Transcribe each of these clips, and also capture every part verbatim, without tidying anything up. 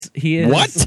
He is. What?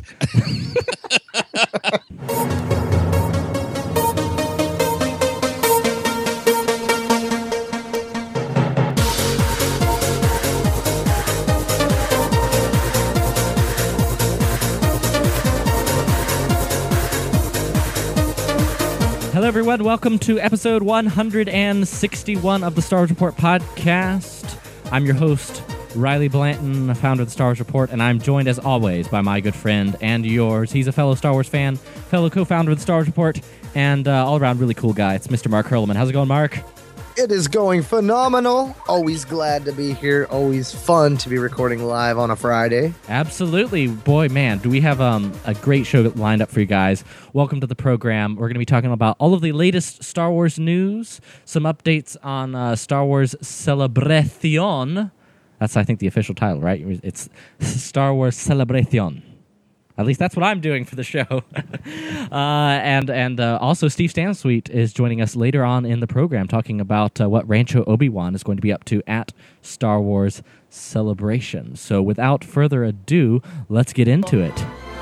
Hello, everyone. Welcome to episode one hundred sixty-one of the Star Wars Report podcast. I'm your host, Riley Blanton, founder of the Star Wars Report, and I'm joined, as always, by my good friend and yours. He's a fellow Star Wars fan, fellow co-founder of the Star Wars Report, and uh, all-around really cool guy. It's Mister Mark Hurlman. How's it going, Mark? It is going phenomenal. Always glad to be here. Always fun to be recording live on a Friday. Absolutely. Boy, man, do we have um, a great show lined up for you guys. Welcome to the program. We're going to be talking about all of the latest Star Wars news, some updates on uh, Star Wars Celebration. That's, I think, the official title, right? It's Star Wars Celebration. At least that's what I'm doing for the show. uh, and and uh, also Steve Stansweet is joining us later on in the program talking about uh, what Rancho Obi-Wan is going to be up to at Star Wars Celebration. So without further ado, let's get into it.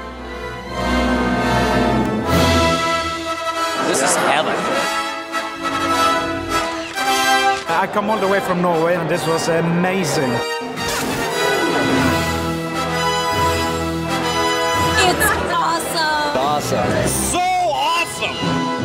This is heaven. I come all the way from Norway, and this was amazing. Awesome. So awesome!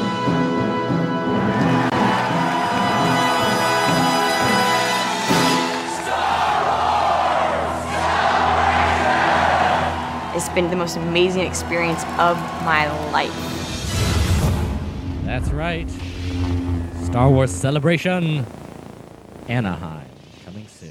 It's been the most amazing experience of my life. That's right. Star Wars Celebration Anaheim coming soon.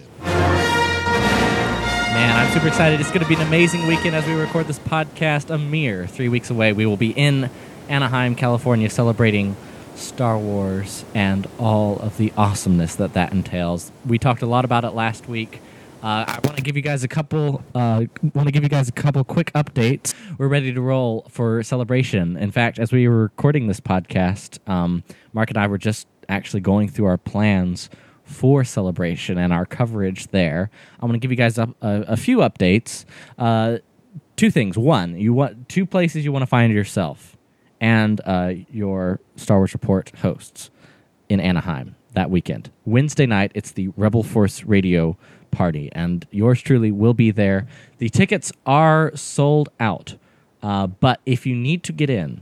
Man, I'm super excited. It's going to be an amazing weekend as we record this podcast. A mere three weeks away, we will be in Anaheim, California, celebrating Star Wars and all of the awesomeness that that entails. We talked a lot about it last week. Uh, I want to give you guys a couple. Uh, want to give you guys a couple quick updates. We're ready to roll for Celebration. In fact, as we were recording this podcast, um, Mark and I were just actually going through our plans for Celebration and our coverage there. I'm going to give you guys a, a, a few updates. Uh, two things. One, you want two places you want to find yourself and uh, your Star Wars Report hosts in Anaheim that weekend. Wednesday night, it's the Rebel Force Radio party, and yours truly will be there. The tickets are sold out, uh, but if you need to get in,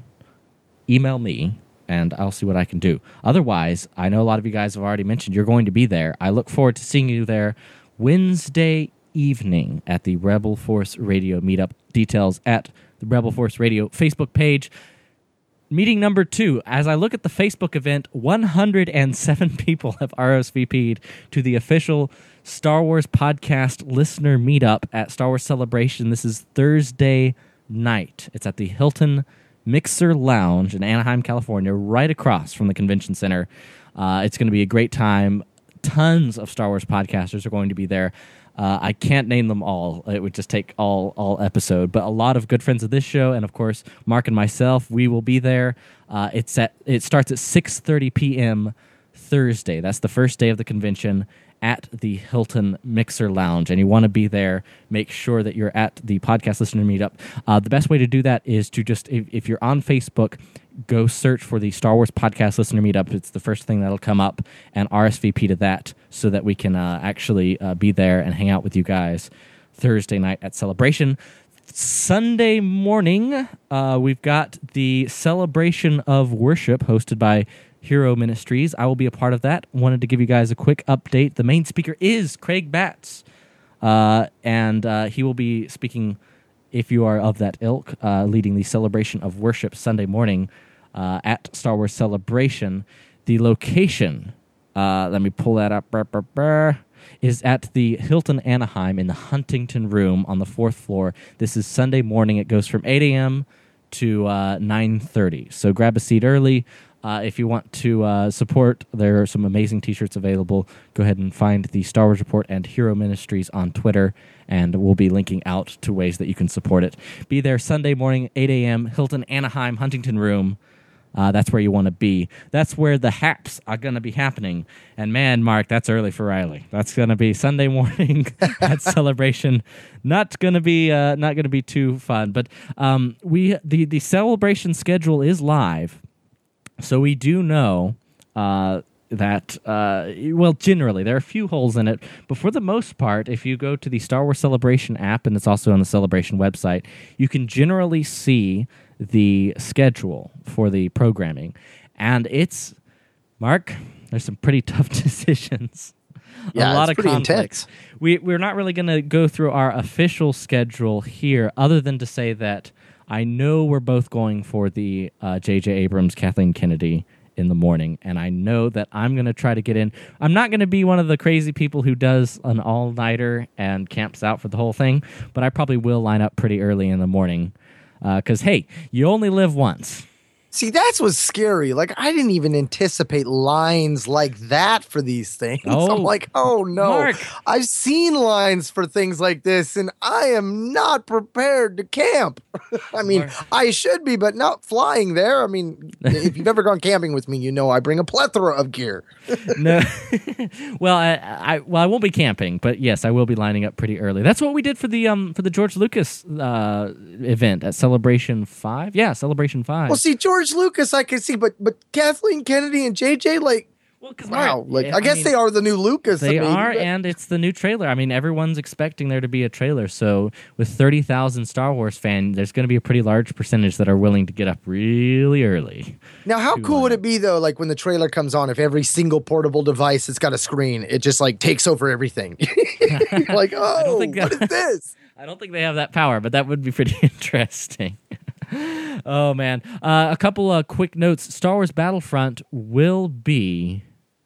email me, and I'll see what I can do. Otherwise, I know a lot of you guys have already mentioned you're going to be there. I look forward to seeing you there Wednesday evening at the Rebel Force Radio meetup. Details at the Rebel Force Radio Facebook page. Meeting number two. As I look at the Facebook event, one hundred seven people have R S V P'd to the official Star Wars podcast listener meetup at Star Wars Celebration. This is Thursday night. It's at the Hilton Mixer Lounge in Anaheim, California, right across from the convention center. Uh, it's going to be a great time. Tons of Star Wars podcasters are going to be there. Uh, I can't name them all. It would just take all all episode. But a lot of good friends of this show, and of course, Mark and myself, we will be there. Uh, it's at it starts at six thirty p.m. Thursday. That's the first day of the convention at the Hilton Mixer Lounge, and you want to be there, make sure that you're at the podcast listener meetup. Uh, the best way to do that is to just, if, if you're on Facebook, go search for the Star Wars podcast listener meetup. It's the first thing that'll come up, and R S V P to that so that we can uh, actually uh, be there and hang out with you guys Thursday night at Celebration. Sunday morning, uh, we've got the Celebration of Worship hosted by Hero Ministries. I will be a part of that. Wanted to give you guys a quick update. The main speaker is Craig Batts, uh, and uh, he will be speaking, if you are of that ilk, uh, leading the Celebration of Worship Sunday morning uh, at Star Wars Celebration. The location, uh, let me pull that up, burr, burr, burr, is at the Hilton Anaheim in the Huntington Room on the fourth floor. This is Sunday morning. It goes from eight a.m. to uh, nine thirty. So grab a seat early. Uh, if you want to uh, support, there are some amazing T-shirts available. Go ahead and find the Star Wars Report and Hero Ministries on Twitter, and we'll be linking out to ways that you can support it. Be there Sunday morning, eight a.m., Hilton Anaheim, Huntington Room. Uh, that's where you want to be. That's where the haps are going to be happening. And man, Mark, that's early for Riley. That's going to be Sunday morning at Celebration. Not going to be uh, not going to be too fun. But um, we the the Celebration schedule is live, so we do know uh, that. Uh, well, generally there are a few holes in it, but for the most part, if you go to the Star Wars Celebration app, and it's also on the Celebration website, you can generally see the schedule for the programming, and it's Mark. There's some pretty tough decisions. Yeah, a lot it's of pretty conflicts. intense. We we're not really going to go through our official schedule here, other than to say that I know we're both going for the uh, J J Abrams, Kathleen Kennedy in the morning, and I know that I'm going to try to get in. I'm not going to be one of the crazy people who does an all-nighter and camps out for the whole thing, but I probably will line up pretty early in the morning. Because, uh, hey, you only live once. See, that's what's scary. Like, I didn't even anticipate lines like that for these things. Oh, I'm like, oh, no. Mark. I've seen lines for things like this, and I am not prepared to camp. I mean, Mark. I should be, but not flying there. I mean, if you've ever gone camping with me, you know I bring a plethora of gear. No, well, I, I well I won't be camping, but yes, I will be lining up pretty early. That's what we did for the um for the George Lucas uh, event at Celebration Five. Yeah, Celebration Five. Well, see, George Lucas, I can see, but but Kathleen Kennedy and J J, like, well, because wow, like I guess they are the new Lucas. They maybe, are, but- and it's the new trailer. I mean, everyone's expecting there to be a trailer. So with thirty thousand Star Wars fans, there's going to be a pretty large percentage that are willing to get up really early. Now, how to, cool uh, would it be, though, like when the trailer comes on, if every single portable device that's got a screen, it just like takes over everything? Like, oh, think what that- is this? I don't think they have that power, but that would be pretty interesting. Oh, man. Uh, a couple of quick notes. Star Wars Battlefront will be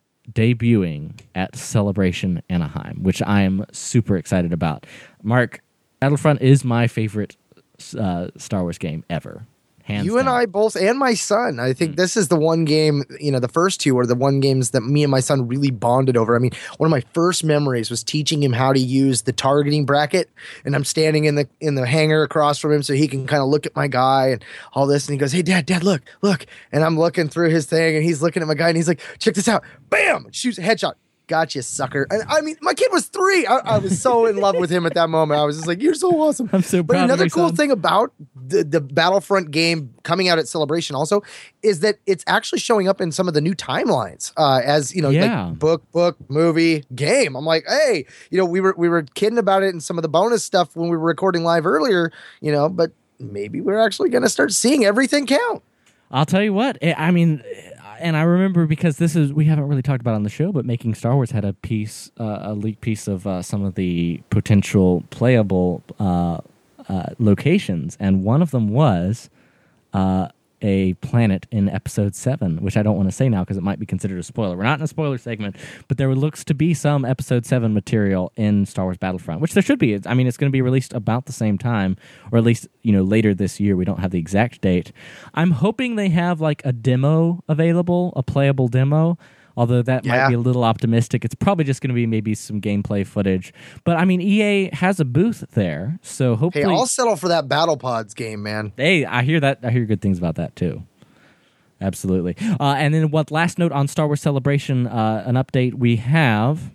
debuting at Celebration Anaheim, which I am super excited about. Mark, Battlefront is my favorite uh, Star Wars game ever. Hands You and down. I both, and my son. I think this is the one game, you know, the first two are the one games that me and my son really bonded over. I mean, one of my first memories was teaching him how to use the targeting bracket, and I'm standing in the in the hangar across from him so he can kind of look at my guy and all this, and he goes, "Hey, Dad, Dad, look, look," and I'm looking through his thing, and he's looking at my guy, and he's like, "Check this out!" Bam, shoots a headshot. Gotcha, sucker. And I mean, my kid was three. I, I was so in love with him at that moment. I was just like, "You're so awesome." I'm so But proud of another my cool son. thing about the, the Battlefront game coming out at Celebration also is that it's actually showing up in some of the new timelines uh, as, you know, Yeah. like book, book, movie, game. I'm like, hey, you know, we were we were kidding about it in some of the bonus stuff when we were recording live earlier, you know, but maybe we're actually going to start seeing everything count. I'll tell you what. I I mean, and I remember because this is we haven't really talked about it on the show, but Making Star Wars had a piece, uh, a leak piece of uh, some of the potential playable uh, uh, locations, and one of them was uh, a planet in Episode Seven, which I don't want to say now because it might be considered a spoiler. We're not in a spoiler segment, but there looks to be some Episode Seven material in Star Wars Battlefront, which there should be. It's, I mean, it's going to be released about the same time, or at least you know later this year. We don't have the exact date. I'm hoping they have like a demo available, a playable demo. Although that Yeah. might be a little optimistic. It's probably just going to be maybe some gameplay footage. But I mean, E A has a booth there, so Hey, hopefully. I'll settle for that Battle Pods game, man. Hey, I hear that. I hear good things about that too. Absolutely. Uh, and then, what last note on Star Wars Celebration? Uh, an update. We have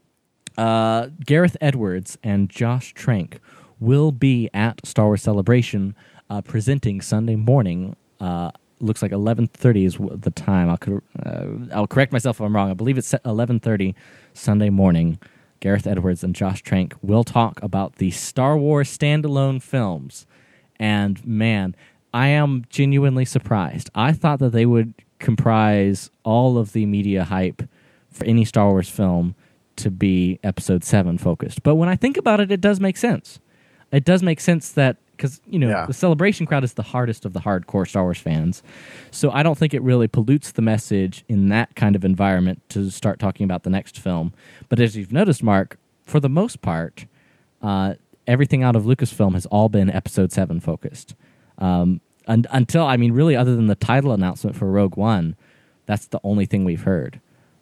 uh, Gareth Edwards and Josh Trank will be at Star Wars Celebration uh, presenting Sunday morning. Uh, looks like eleven thirty is w- the time. I'll cor- uh, I'll correct myself if I'm wrong. I believe it's eleven thirty Sunday morning. Gareth Edwards and Josh Trank will talk about the Star Wars standalone films. And man, I am genuinely surprised. I thought that they would comprise all of the media hype for any Star Wars film to be Episode seven focused. But when I think about it, it does make sense. It does make sense that, because, you know, Yeah. the Celebration crowd is the hardest of the hardcore Star Wars fans. So I don't think it really pollutes the message in that kind of environment to start talking about the next film. But as you've noticed, Mark, for the most part, uh, everything out of Lucasfilm has all been Episode seven focused. Um, un- until, I mean, really, other than the title announcement for Rogue One, that's the only thing we've heard.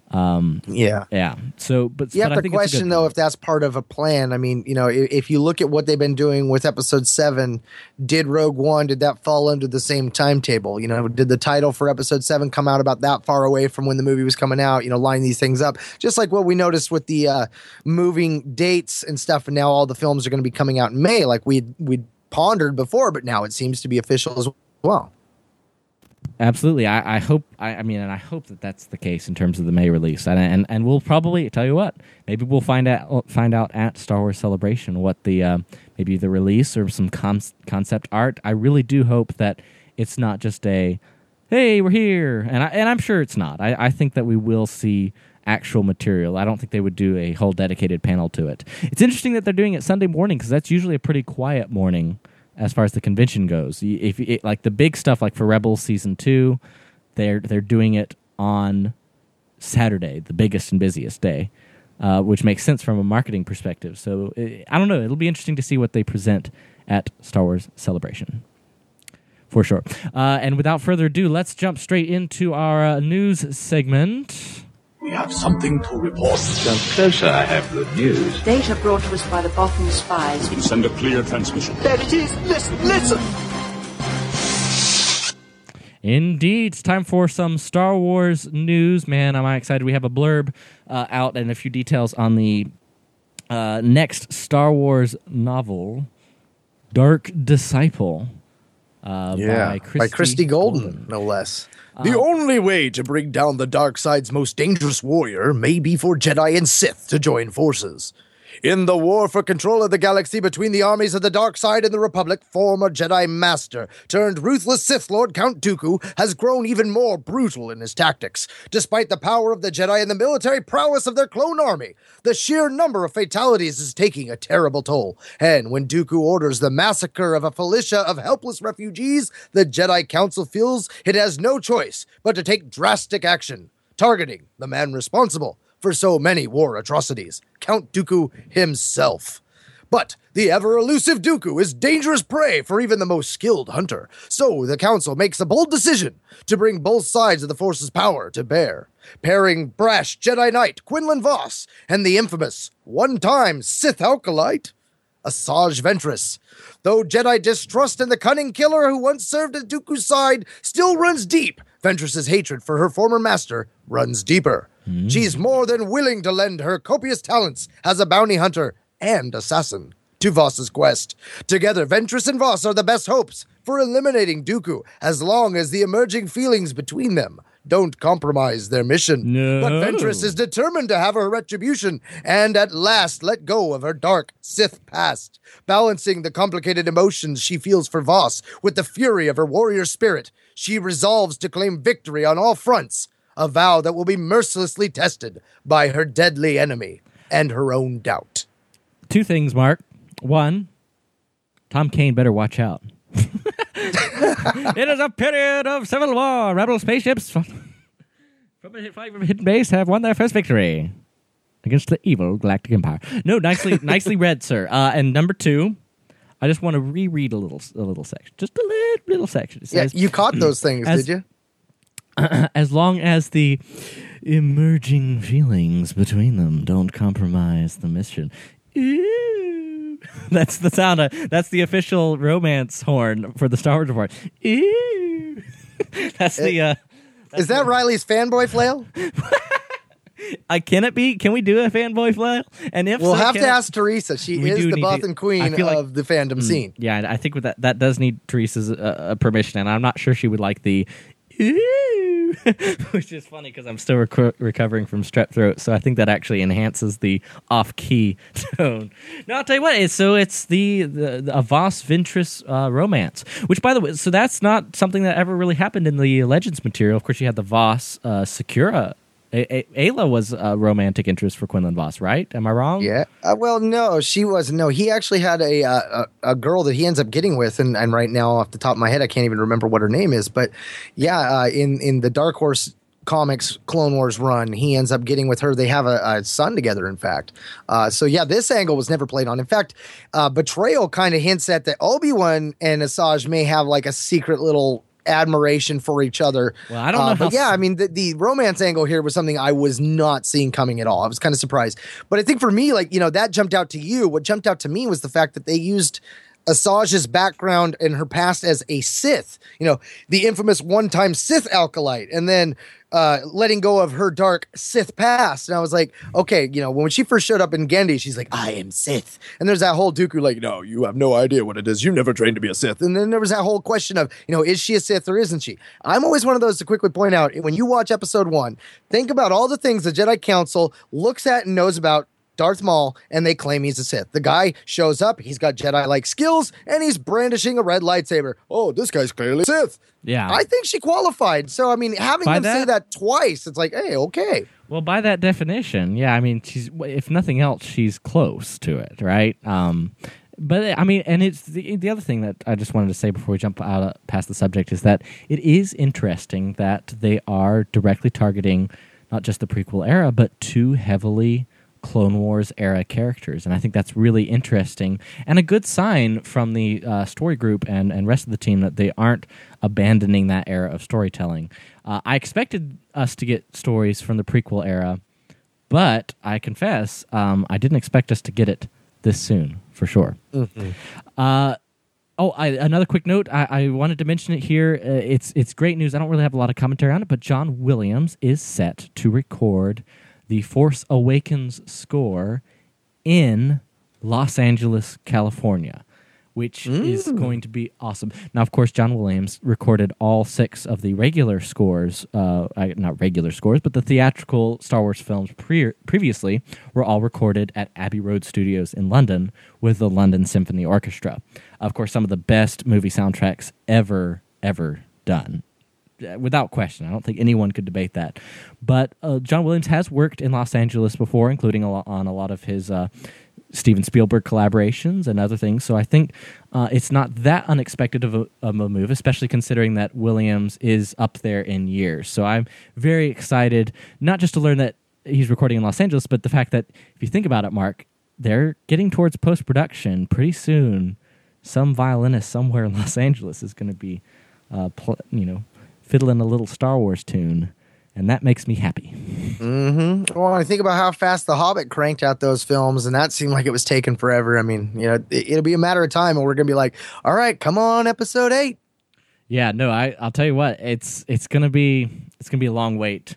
Um, Yeah. yeah. So, but You but have I to think it's a question good though thing. if that's part of a plan. I mean, you know, if, if you look at what they've been doing with Episode Seven, did Rogue One did that fall under the same timetable? You know, did the title for Episode Seven come out about that far away from when the movie was coming out? You know, line these things up, just like what we noticed with the uh, moving dates and stuff. And now all the films are going to be coming out in May, like we we pondered before, but now it seems to be official as well. Absolutely. I, I hope. I, I mean, and I hope that that's the case in terms of the May release. And and, and we'll probably tell you what. Maybe we'll find out find out at Star Wars Celebration what the uh, maybe the release or some com- concept art. I really do hope that it's not just a hey, we're here, and I, and I'm sure it's not. I, I think that we will see actual material. I don't think they would do a whole dedicated panel to it. It's interesting that they're doing it Sunday morning because that's usually a pretty quiet morning as far as the convention goes. If it, like the big stuff, like for Rebels season two, they're they're doing it on Saturday, the biggest and busiest day, uh, which makes sense from a marketing perspective. So it, I don't know. It'll be interesting to see what they present at Star Wars Celebration, for sure. Uh, and without further ado, let's jump straight into our uh, news segment. We have something to report. Come closer, I have good news. Data brought to us by the Bothan spies. Can send a clear transmission. There it is! Listen, listen! Indeed, it's time for some Star Wars news. Man, am I excited. We have a blurb uh, out and a few details on the uh, next Star Wars novel, Dark Disciple, uh, by Christy, by Christy Golden, Golden, no less. The only way to bring down the dark side's most dangerous warrior may be for Jedi and Sith to join forces. In the war for control of the galaxy between the armies of the dark side and the Republic, former Jedi Master turned ruthless Sith Lord Count Dooku has grown even more brutal in his tactics. Despite the power of the Jedi and the military prowess of their clone army, the sheer number of fatalities is taking a terrible toll. And when Dooku orders the massacre of a militia of helpless refugees, the Jedi Council feels it has no choice but to take drastic action, targeting the man responsible for so many war atrocities, Count Dooku himself. But the ever-elusive Dooku is dangerous prey for even the most skilled hunter, so the Council makes a bold decision to bring both sides of the Force's power to bear, pairing brash Jedi Knight Quinlan Vos and the infamous one-time Sith Acolyte, Asajj Ventress. Though Jedi distrust in the cunning killer who once served at Dooku's side still runs deep, Ventress's hatred for her former master runs deeper. Mm. She's more than willing to lend her copious talents as a bounty hunter and assassin to Vos's quest. Together, Ventress and Vos are the best hopes for eliminating Dooku, as long as the emerging feelings between them don't compromise their mission. No. But Ventress is determined to have her retribution and at last let go of her dark Sith past. Balancing the complicated emotions she feels for Vos with the fury of her warrior spirit, she resolves to claim victory on all fronts, a vow that will be mercilessly tested by her deadly enemy and her own doubt. Two things, Mark. One, Tom Kane better watch out. It is a period of civil war. Rebel spaceships from a from a hidden base have won their first victory against the evil Galactic Empire. No, nicely, nicely read, sir. Uh, and number two, I just want to reread a little, a little section, just a little, little section. It says, yeah, you caught those things, as, did you? As long as the emerging feelings between them don't compromise the mission. Ew. That's the sound. Of, that's the official romance horn for the Star Wars Report. Ew. That's it, the. Uh, that's is that the, Riley's fanboy flail? I can it be? Can we do a fanboy flail? And if we'll so, have to it, ask Teresa. She is the Bothan to, queen like, of the fandom mm, scene. Yeah, I think with that that does need Teresa's uh, permission, and I'm not sure she would like the. Ew, which is funny because I'm still rec- recovering from strep throat, so I think that actually enhances the off-key tone. No, I'll tell you what. It's, so it's the the, the a Vos Ventress uh, romance, which, by the way, so that's not something that ever really happened in the Legends material. Of course, you had the Vos uh, Secura. A- A- Ayla was a romantic interest for Quinlan Vos, right? Am I wrong? Yeah. Uh, well, no, she wasn't. No, he actually had a, uh, a a girl that he ends up getting with, and, and right now, off the top of my head, I can't even remember what her name is. But yeah, uh, in in the Dark Horse Comics Clone Wars run, he ends up getting with her. They have a, a son together, in fact. Uh, so yeah, this angle was never played on. In fact, uh, Betrayal kind of hints at that Obi-Wan and Asajj may have like a secret little admiration for each other. Well, I don't know Uh, how but yeah, s- I mean, the, the romance angle here was something I was not seeing coming at all. I was kind of surprised. But I think for me, like, you know, that jumped out to you. What jumped out to me was the fact that they used Asajj's background and her past as a Sith, you know, the infamous one-time Sith Alkalite, and then uh, letting go of her dark Sith past. And I was like, okay, you know, when she first showed up in Gendy, she's like, I am Sith. And there's that whole Dooku like, no, you have no idea what it is. You never trained to be a Sith. And then there was that whole question of, you know, is she a Sith or isn't she? I'm always one of those to quickly point out, when you watch episode one, think about all the things the Jedi Council looks at and knows about Darth Maul, and they claim he's a Sith. The guy shows up, he's got Jedi-like skills, and he's brandishing a red lightsaber. Oh, this guy's clearly Sith. Yeah. I think she qualified. So, I mean, having By them that- say that twice, it's like, hey, okay. Well, by that definition, yeah, I mean, she's if nothing else, she's close to it, right? Um, but I mean, and it's the the other thing that I just wanted to say before we jump out uh, past the subject is that it is interesting that they are directly targeting not just the prequel era, but two heavily Clone Wars era characters, and I think that's really interesting and a good sign from the uh, story group and, and rest of the team that they aren't abandoning that era of storytelling. Uh, I expected us to get stories from the prequel era, but I confess um, I didn't expect us to get it this soon, for sure. Mm-hmm. Uh, oh, I, another quick note. I, I wanted to mention it here. Uh, it's it's great news. I don't really have a lot of commentary on it, but John Williams is set to record the Force Awakens score in Los Angeles, California, which mm. is going to be awesome. Now, of course, John Williams recorded all six of the regular scores, uh, not regular scores, but the theatrical Star Wars films pre- previously were all recorded at Abbey Road Studios in London with the London Symphony Orchestra. Of course, some of the best movie soundtracks ever, ever done. Without question. I don't think anyone could debate that. But uh, John Williams has worked in Los Angeles before, including a lot, on a lot of his uh, Steven Spielberg collaborations and other things. So I think uh, it's not that unexpected of a, of a move, especially considering that Williams is up there in years. So I'm very excited, not just to learn that he's recording in Los Angeles, but the fact that, if you think about it, Mark, they're getting towards post-production pretty soon. Some violinist somewhere in Los Angeles is going to be, uh, pl- you know, fiddling a little Star Wars tune, and that makes me happy. Mm-hmm. Well, I think about how fast The Hobbit cranked out those films, and that seemed like it was taking forever. I mean, you know, it, it'll be a matter of time, and we're going to be like, all right, come on, episode eight. Yeah, no, I, I'll tell you what, it's it's gonna be it's gonna be a long wait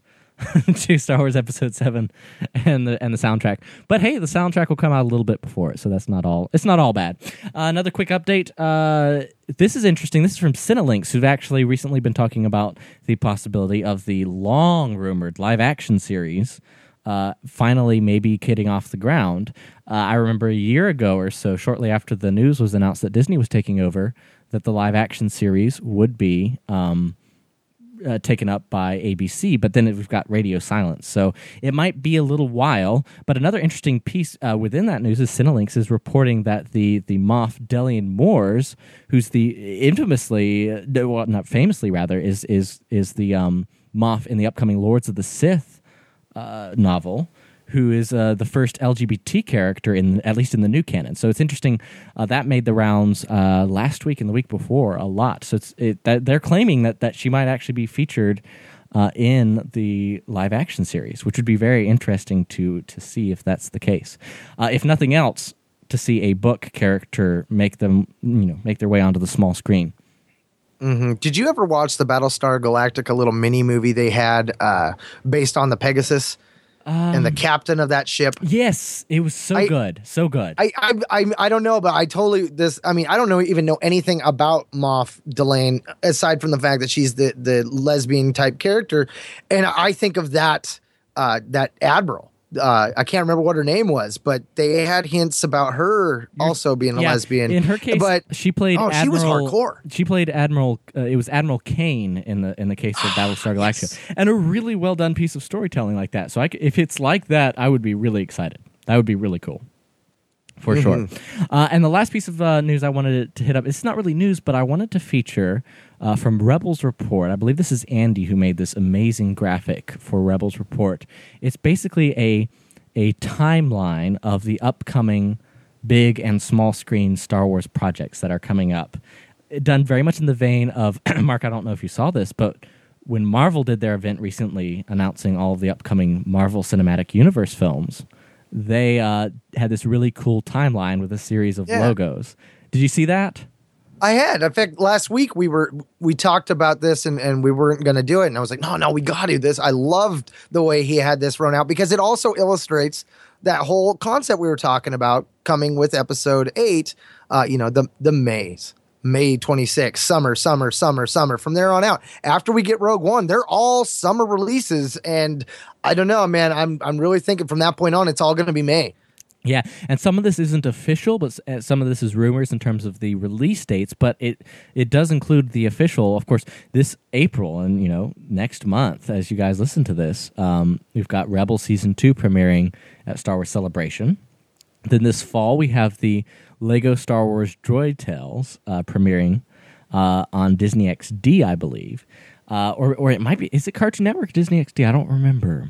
to Star Wars Episode Seven and the and the soundtrack. But hey, the soundtrack will come out a little bit before it, so that's not all. It's not all bad. Uh, another quick update. Uh, this is interesting. This is from Cinelinx, who've actually recently been talking about the possibility of the long rumored live action series uh, finally maybe getting off the ground. Uh, I remember a year ago or so, shortly after the news was announced that Disney was taking over, that the live action series would be Um, Uh, taken up by A B C, but then we've got radio silence. So it might be a little while. But another interesting piece uh, within that news is Cinelinx is reporting that the the Moff Delian Moores, who's the infamously, uh, well, not famously rather, is is is the um, Moff in the upcoming Lords of the Sith uh, novel, who is uh, the first L G B T character in at least in the new canon. So it's interesting uh, that made the rounds uh, last week and the week before a lot. So it's it, that they're claiming that that she might actually be featured uh, in the live action series, which would be very interesting to to see if that's the case. Uh, if nothing else, to see a book character make them you know make their way onto the small screen. Mm-hmm. Did you ever watch the Battlestar Galactica little mini movie they had uh, based on the Pegasus? Um, and the captain of that ship. Yes, it was so I, good, so good. I, I I I don't know, but I totally this. I mean, I don't know even know anything about Moff Delian aside from the fact that she's the the lesbian type character, and I think of that uh, that admiral. Uh, I can't remember what her name was, but they had hints about her You're, also being a yeah, lesbian. In her case, but she played. Oh, Admiral, she was hardcore. She played Admiral. Uh, it was Admiral Kane in the in the case of Battlestar Galactica, yes. And a really well done piece of storytelling like that. So, I, if it's like that, I would be really excited. That would be really cool, for mm-hmm. sure. Uh, and the last piece of uh, news I wanted to hit up. It's not really news, but I wanted to feature uh, from Rebels Report. I believe this is Andy who made this amazing graphic for Rebels Report. It's basically a a timeline of the upcoming big and small screen Star Wars projects that are coming up. done very much in the vein of, Mark, I don't know if you saw this, but when Marvel did their event recently announcing all of the upcoming Marvel Cinematic Universe films, they uh, had this really cool timeline with a series of Yeah. logos. Did you see that? I had. In fact, last week we were we talked about this and, and we weren't going to do it. And I was like, no, no, we got to do this. I loved the way he had this run out because it also illustrates that whole concept we were talking about coming with episode eight, uh, you know, the the Mays. May twenty-sixth, summer, summer, summer, summer. From there on out, after we get Rogue One, they're all summer releases. And I don't know, man, I'm I'm really thinking from that point on, it's all going to be May. Yeah, and some of this isn't official, but s- some of this is rumors in terms of the release dates, but it it does include the official, of course, this April and, you know, next month, as you guys listen to this, um, we've got Rebel Season two premiering at Star Wars Celebration. Then this fall, we have the Lego Star Wars Droid Tales uh, premiering uh, on Disney X D, I believe. Uh, or or it might be, is it Cartoon Network, Disney X D? I don't remember.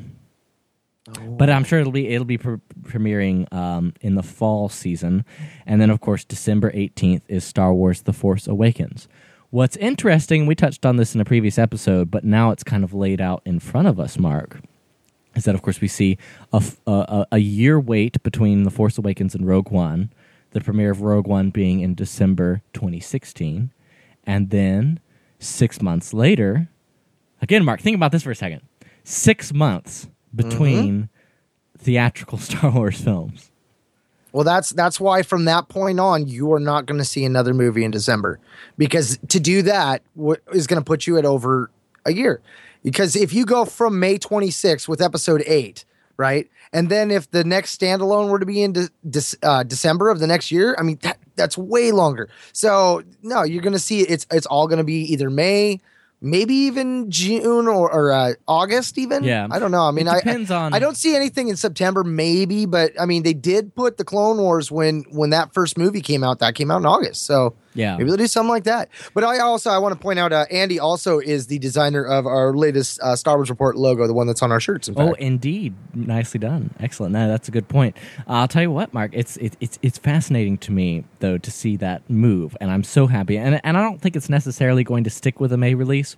But I'm sure it'll be it'll be pre- premiering um, in the fall season, and then of course December eighteenth is Star Wars: The Force Awakens. What's interesting, we touched on this in a previous episode, but now it's kind of laid out in front of us, Mark, is that of course we see a, f- a, a year wait between The Force Awakens and Rogue One, the premiere of Rogue One being in December twenty sixteen, and then six months later, again, Mark, think about this for a second, six months between mm-hmm. theatrical Star Wars films. Well, that's that's why from that point on, you are not going to see another movie in December, because to do that w- is going to put you at over a year. Because if you go from May twenty-sixth with episode eight, right, and then if the next standalone were to be in de- de- uh, December of the next year, I mean that that's way longer. So no, you're going to see it's it's all going to be either May, maybe even June or, or uh, August even. Yeah. I don't know. I mean, It depends I, on- I don't see anything in September, maybe, but I mean, they did put the Clone Wars when when that first movie came out. That came out in August, so Yeah. maybe they'll do something like that. But I also I want to point out, uh, Andy also is the designer of our latest uh, Star Wars Report logo, the one that's on our shirts. In fact. Oh, indeed, nicely done, excellent. No, that's a good point. Uh, I'll tell you what, Mark, it's it, it's it's fascinating to me though to see that move, and I'm so happy. And and I don't think it's necessarily going to stick with a May release.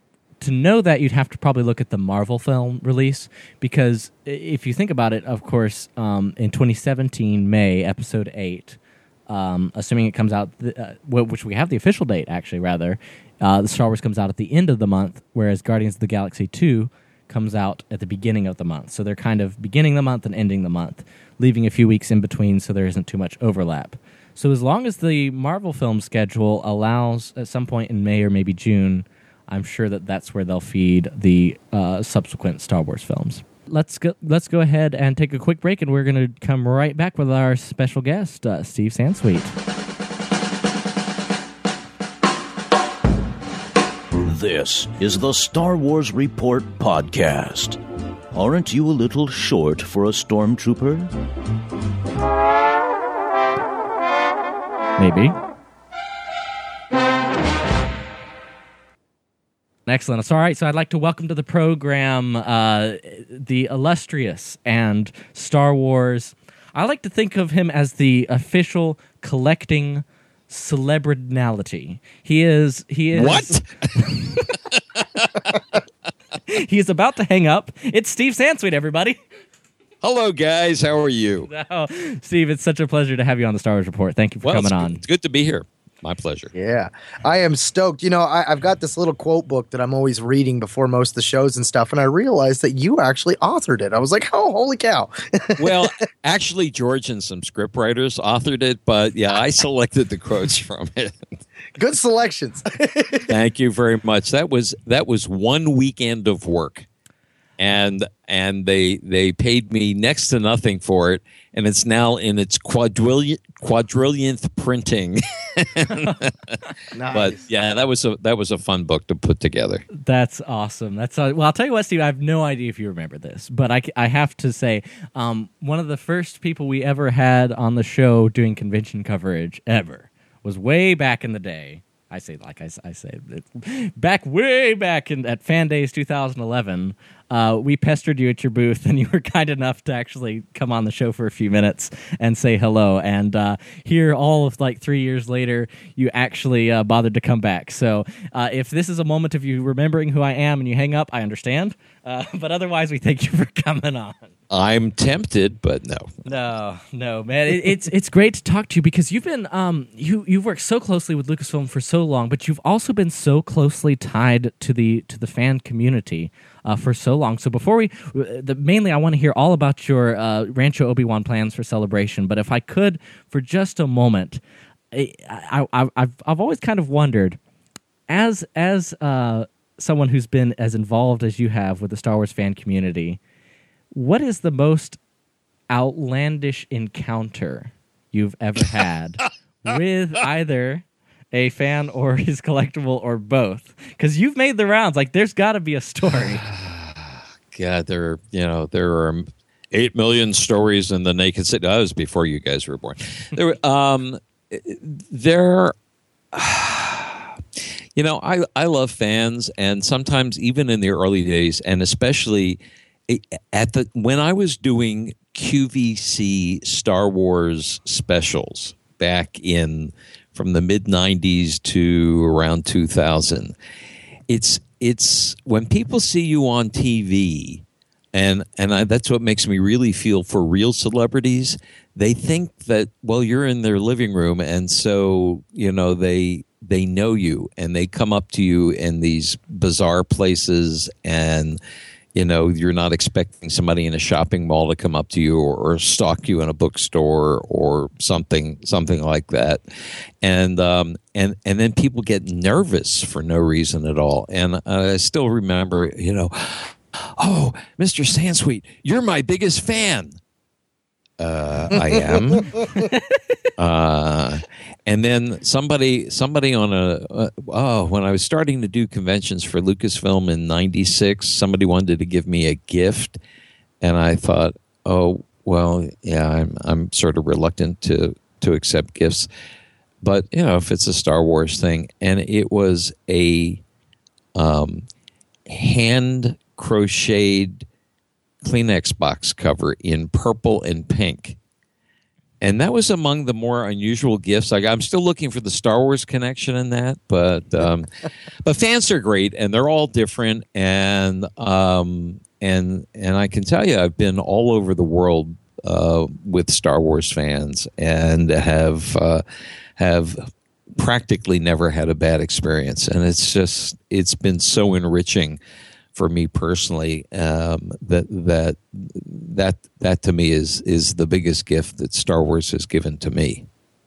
To know that, you'd have to probably look at the Marvel film release, because if you think about it, of course, um, in twenty seventeen, May, Episode eight, um, assuming it comes out, th- uh, which we have the official date, actually, rather, uh, the Star Wars comes out at the end of the month, whereas Guardians of the Galaxy two comes out at the beginning of the month. So they're kind of beginning the month and ending the month, leaving a few weeks in between so there isn't too much overlap. So as long as the Marvel film schedule allows, at some point in May or maybe June, I'm sure that that's where they'll feed the uh, subsequent Star Wars films. Let's go. Let's go ahead and take a quick break, and we're going to come right back with our special guest, uh, Steve Sansweet. This is the Star Wars Report podcast. Aren't you a little short for a stormtrooper? Maybe. Excellent. It's all right. So I'd like to welcome to the program uh, the illustrious and Star Wars. I like to think of him as the official collecting celebridinality. He is. He is. What? He is about to hang up. It's Steve Sansweet, everybody. Hello, guys. How are you? Oh, Steve, it's such a pleasure to have you on the Star Wars Report. Thank you for Well, coming it's, on. It's good to be here. My pleasure. Yeah, I am stoked. You know, I, I've got this little quote book that I'm always reading before most of the shows and stuff, and I realized that you actually authored it. I was like, oh, holy cow. Well, actually, George and some scriptwriters authored it, but yeah, I selected the quotes from it. Good selections. Thank you very much. That was that was one weekend of work, and and they they paid me next to nothing for it, and it's now in its quadrillion quadrillionth printing. Nice. But yeah, that was a that was a fun book to put together. That's awesome. That's uh, well. I'll tell you what, Steve. I have no idea if you remember this, but I, I have to say, um, one of the first people we ever had on the show doing convention coverage ever was way back in the day. I say like I, I say it, back way back in at Fan Days twenty eleven, uh, we pestered you at your booth, and you were kind enough to actually come on the show for a few minutes and say hello. And uh, here, all of like three years later, you actually uh, bothered to come back. So uh, if this is a moment of you remembering who I am and you hang up, I understand. Uh, but otherwise, we thank you for coming on. I'm tempted, but no. No, no, man. It, it's it's great to talk to you because you've been um you you've worked so closely with Lucasfilm for so long, but you've also been so closely tied to the to the fan community uh, for so long. So before we, the, mainly I want to hear all about your uh, Rancho Obi-Wan plans for Celebration. But if I could, for just a moment, I, I I've I've always kind of wondered, as as uh, someone who's been as involved as you have with the Star Wars fan community, what is the most outlandish encounter you've ever had with either a fan or his collectible or both? Because you've made the rounds. Like, there's got to be a story. God, there are, you know, there are eight million stories in the Naked City. That was before you guys were born. There, um, there. You know, I I love fans, and sometimes even in the early days, and especially at the when I was doing Q V C Star Wars specials back in from the mid nineties to around two thousand, it's it's when people see you on T V, and and I, that's what makes me really feel for real celebrities. They think that, well, you're in their living room, and so you know they they know you, and they come up to you in these bizarre places, and you know, you're not expecting somebody in a shopping mall to come up to you or, or stalk you in a bookstore or something, something like that. And um, and and then people get nervous for no reason at all. And uh, I still remember, you know, oh, Mister Sansweet, you're my biggest fan. Uh, I am. uh, and then somebody, somebody on a, uh, oh, when I was starting to do conventions for Lucasfilm in ninety-six, somebody wanted to give me a gift. And I thought, oh, well, yeah, I'm, I'm sort of reluctant to, to accept gifts. But, you know, if it's a Star Wars thing, and it was a um, hand crocheted Kleenex box cover in purple and pink. And that was among the more unusual gifts. Like, I'm still looking for the Star Wars connection in that, but um, but fans are great, and they're all different. And um, and and I can tell you, I've been all over the world uh, with Star Wars fans, and have uh, have practically never had a bad experience. And it's just it's been so enriching for me personally, um, that that that that to me is is the biggest gift that Star Wars has given to me.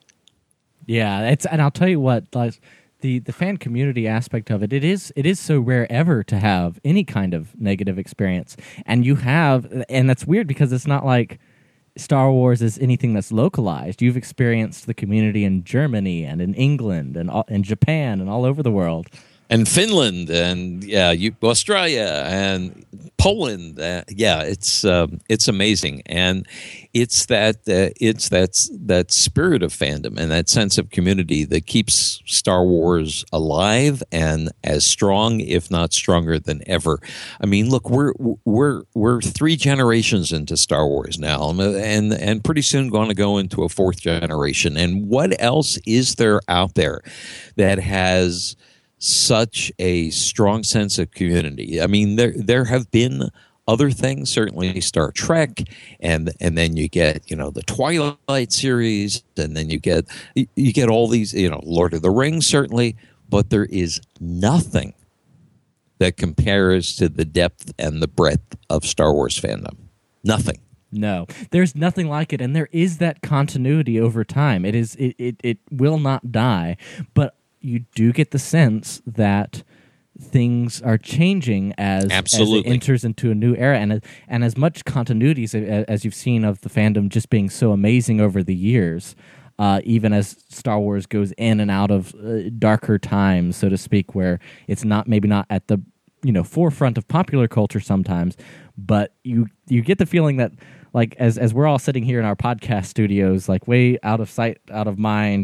Yeah, it's and I'll tell you what, like, the the fan community aspect of it, it is it is so rare ever to have any kind of negative experience, and you have, and that's weird because it's not like Star Wars is anything that's localized. You've experienced the community in Germany and in England and in Japan and all over the world. And Finland, and yeah, you, Australia, and Poland. Uh, yeah, it's um, it's amazing, and it's that uh, it's that that spirit of fandom and that sense of community that keeps Star Wars alive and as strong, if not stronger than ever. I mean, look, we're we're we're three generations into Star Wars now, and and pretty soon going to go into a fourth generation. And what else is there out there that has such a strong sense of community? I mean, there there have been other things, certainly Star Trek, and and then you get, you know, the Twilight series, and then you get you get all these, you know, Lord of the Rings, certainly, but there is nothing that compares to the depth and the breadth of Star Wars fandom. Nothing. No, there's nothing like it, and there is that continuity over time. It is it it, it will not die, but you do get the sense that things are changing as, as it enters into a new era, and and as much continuity as, as you've seen of the fandom just being so amazing over the years, uh, even as Star Wars goes in and out of uh, darker times, so to speak, where it's not maybe not at the, you know, forefront of popular culture sometimes, but you you get the feeling that, like, as as we're all sitting here in our podcast studios, like way out of sight, out of mind,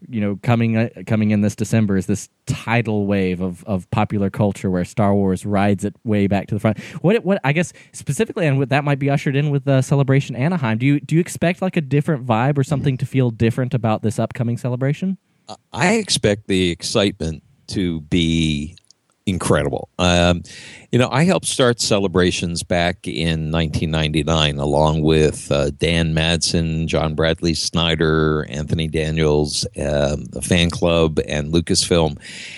you know, coming uh, coming in this December is this tidal wave of, of popular culture where Star Wars rides it way back to the front. What what I guess specifically, and what that might be ushered in with uh, Celebration Anaheim. Do you do you expect like a different vibe or something to feel different about this upcoming celebration? I expect the excitement to be incredible. Um, you know, I helped start Celebrations back in nineteen ninety-nine, along with uh, Dan Madsen, John Bradley Snyder, Anthony Daniels, um, the fan club, and Lucasfilm.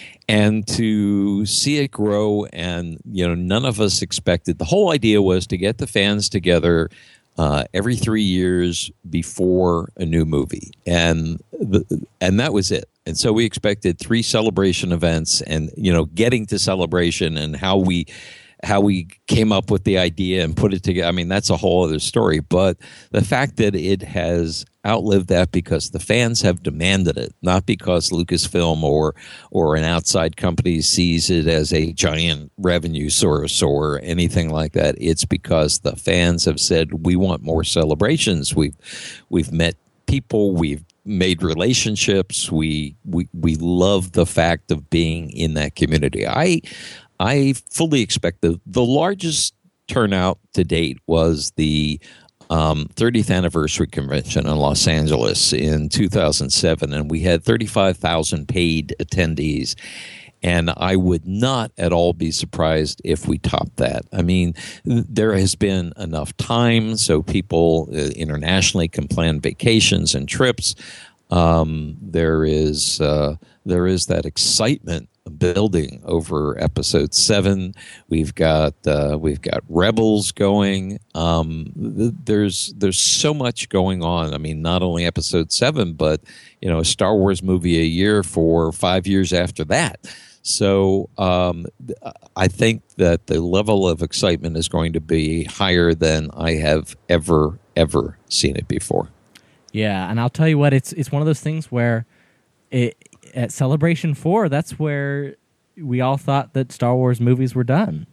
And to see it grow, and, you know, none of us expected. The whole idea was to get the fans together uh, every three years before a new movie. And the, and that was it. And so we expected three celebration events, and, you know, getting to Celebration and how we how we came up with the idea and put it together. I mean, that's a whole other story. But the fact that it has outlived that because the fans have demanded it, not because Lucasfilm or or an outside company sees it as a giant revenue source or anything like that. It's because the fans have said, we want more celebrations. We've we've met people, we've made relationships. We we we love the fact of being in that community. I I fully expect the the largest turnout to date was the um, thirtieth anniversary convention in Los Angeles in two thousand seven, and we had thirty-five thousand paid attendees. And I would not at all be surprised if we topped that. I mean, there has been enough time so people uh, internationally can plan vacations and trips. Um, there is uh, there is that excitement building over Episode Seven. We've got uh, we've got Rebels going. Um, th- there's there's so much going on. I mean, not only Episode Seven, but you know, a Star Wars movie a year for five years after that. So um, I think that the level of excitement is going to be higher than I have ever, ever seen it before. Yeah, and I'll tell you what, it's it's one of those things where it, at Celebration four, that's where we all thought that Star Wars movies were done.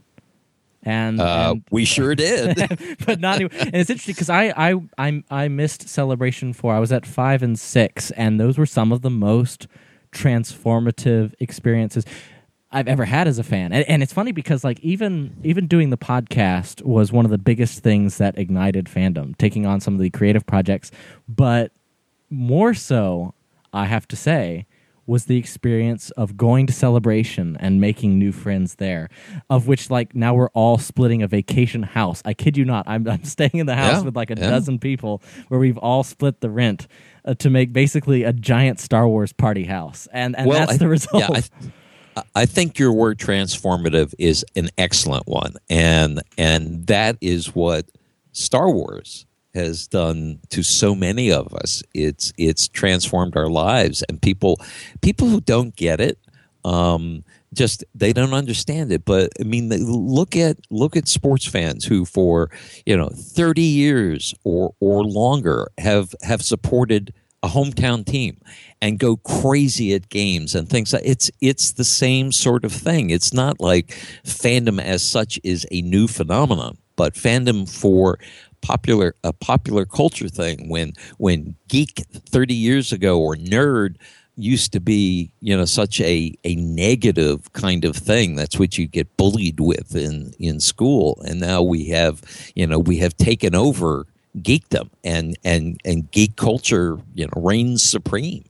And, uh, and we sure did. But not even, and it's interesting because I, I, I, I missed Celebration four. I was at five and six, and those were some of the most transformative experiences I've ever had as a fan. And, and it's funny because like even even doing the podcast was one of the biggest things that ignited fandom, taking on some of the creative projects. But more so, I have to say, was the experience of going to Celebration and making new friends there, of which like now we're all splitting a vacation house. I kid you not. I'm, I'm staying in the house yeah, with like a yeah. dozen people where we've all split the rent uh, to make basically a giant Star Wars party house. And, and well, that's I, the result. Yeah, I, I think your word transformative is an excellent one. And, and that is what Star Wars has done to so many of us. It's it's transformed our lives, and people people who don't get it, um, just they don't understand it. But I mean, look at look at sports fans who, for you know, thirty years or or longer, have have supported a hometown team and go crazy at games and things like it's it's the same sort of thing. It's not like fandom as such is a new phenomenon, but fandom for popular a popular culture thing, when when geek thirty years ago or nerd used to be, you know, such a a negative kind of thing. That's what you get bullied with in in school. And now we have, you know, we have taken over geekdom, and and and geek culture, you know, reigns supreme.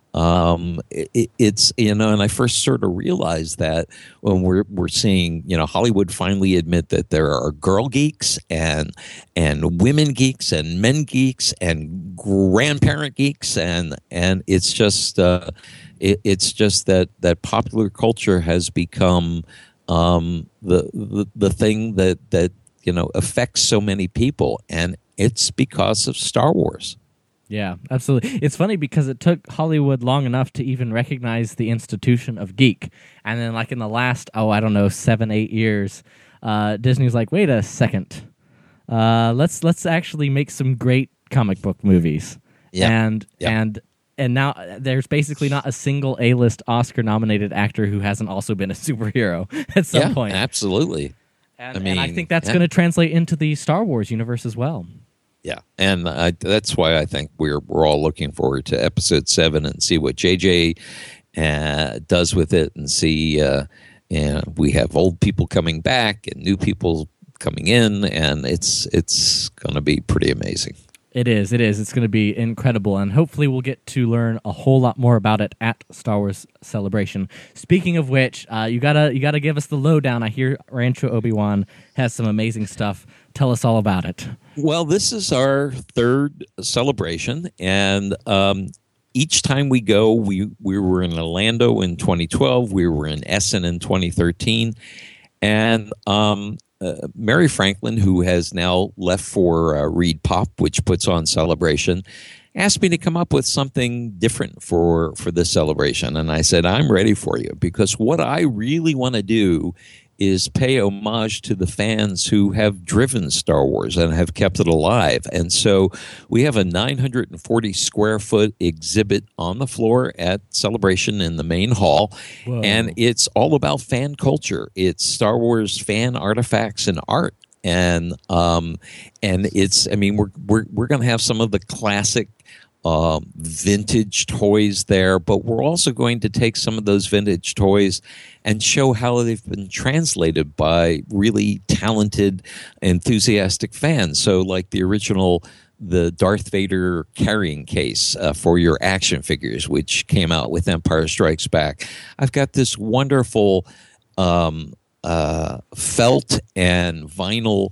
Um, it, it's, you know, and I first sort of realized that when we're we're seeing, you know, Hollywood finally admit that there are girl geeks and and women geeks and men geeks and grandparent geeks, and and it's just uh, it, it's just that that popular culture has become um, the, the the thing that that you know affects so many people, and it's because of Star Wars. Yeah, absolutely. It's funny because it took Hollywood long enough to even recognize the institution of geek. And then like in the last, oh, I don't know, seven, eight years, uh, Disney's like, wait a second. Uh, let's let's actually make some great comic book movies. Yeah. And yeah. and and now there's basically not a single A-list Oscar-nominated actor who hasn't also been a superhero at some yeah, point. Absolutely. And I, I mean, and I think that's yeah. going to translate into the Star Wars universe as well. Yeah, and I, that's why I think we're we're all looking forward to episode seven and see what J J uh, does with it, and see. Uh, and we have old people coming back and new people coming in, and it's it's going to be pretty amazing. It is. It is. It's going to be incredible, and hopefully we'll get to learn a whole lot more about it at Star Wars Celebration. Speaking of which, uh, you gotta you gotta give us the lowdown. I hear Rancho Obi-Wan has some amazing stuff. Tell us all about it. Well, this is our third celebration, and um, each time we go, we we were in Orlando in twenty twelve, we were in Essen in twenty thirteen, and um, Uh, Mary Franklin, who has now left for uh, Reed Pop, which puts on Celebration, asked me to come up with something different for, for this celebration. And I said, I'm ready for you, because what I really want to do is pay homage to the fans who have driven Star Wars and have kept it alive. And so we have a nine hundred forty square foot exhibit on the floor at Celebration in the main hall. Whoa. And it's all about fan culture. It's Star Wars fan artifacts and art. And um, and it's, I mean, we're we're we're going to have some of the classic Uh, vintage toys there, but we're also going to take some of those vintage toys and show how they've been translated by really talented, enthusiastic fans. So like the original, the Darth Vader carrying case uh, for your action figures, which came out with Empire Strikes Back. I've got this wonderful um, uh, felt and vinyl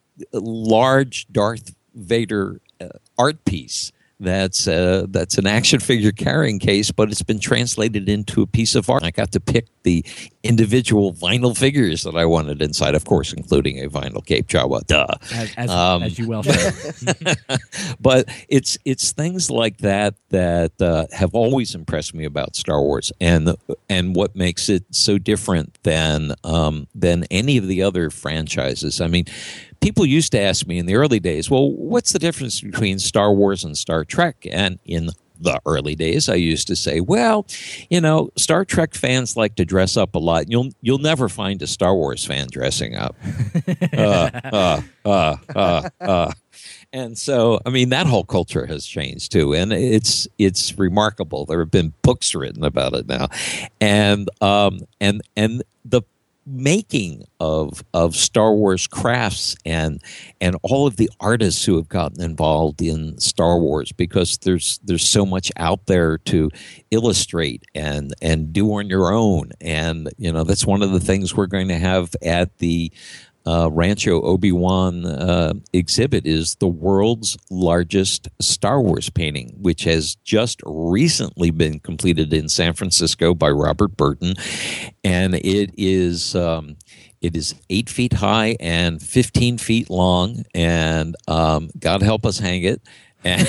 large Darth Vader uh, art piece. That's uh, that's an action figure carrying case, but it's been translated into a piece of art. I got to pick the individual vinyl figures that I wanted inside, of course, including a vinyl Cape Jawa. Duh. As, as, um, as you well should. But it's it's things like that that uh, have always impressed me about Star Wars, and and what makes it so different than um, than any of the other franchises. I mean, people used to ask me in the early days, well, what's the difference between Star Wars and Star Trek? And in the early days, I used to say, well, you know, Star Trek fans like to dress up a lot. You'll you'll never find a Star Wars fan dressing up. uh, uh, uh, uh, uh. And so, I mean, that whole culture has changed too, and it's it's remarkable. There have been books written about it now, and um, and and the making of of Star Wars crafts and and all of the artists who have gotten involved in Star Wars, because there's there's so much out there to illustrate and and do on your own. And you know, that's one of the things we're going to have at the Uh, Rancho Obi-Wan uh, exhibit, is the world's largest Star Wars painting, which has just recently been completed in San Francisco by Robert Burton, and it is um, it is eight feet high and fifteen feet long, and um, God help us hang it. and,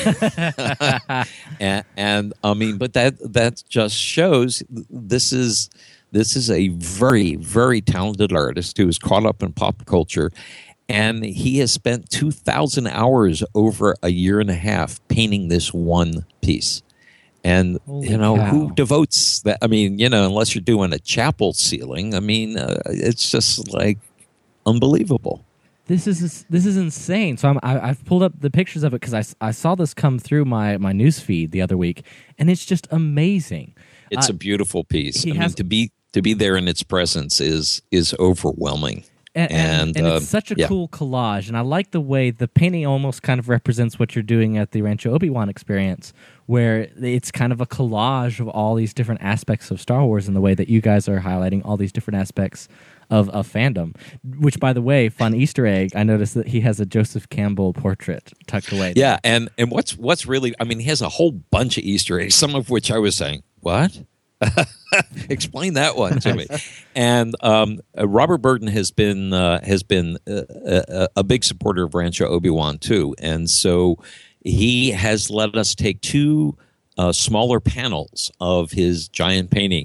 and, and I mean, but that that just shows this is. This is a very, very talented artist who is caught up in pop culture, and he has spent two thousand hours over a year and a half painting this one piece. And, Holy you know, cow. who devotes that? I mean, you know, unless you're doing a chapel ceiling, I mean, uh, it's just like unbelievable. This is this is insane. So I'm, I, I've pulled up the pictures of it because I, I saw this come through my, my news feed the other week, and it's just amazing. It's uh, a beautiful piece. I has, mean, to be to be there in its presence is is overwhelming. And, and, and, and uh, it's such a yeah. cool collage, and I like the way the painting almost kind of represents what you're doing at the Rancho Obi-Wan experience, where it's kind of a collage of all these different aspects of Star Wars, and the way that you guys are highlighting all these different aspects of, of fandom. Which, by the way, fun Easter egg, I noticed that he has a Joseph Campbell portrait tucked away there. Yeah, and, and what's what's really, I mean, he has a whole bunch of Easter eggs, some of which I was saying, what? Explain that one to me. And um, uh, Robert Burton has been uh, has been uh, a, a big supporter of Rancho Obi-Wan too, and so he has let us take two uh, smaller panels of his giant painting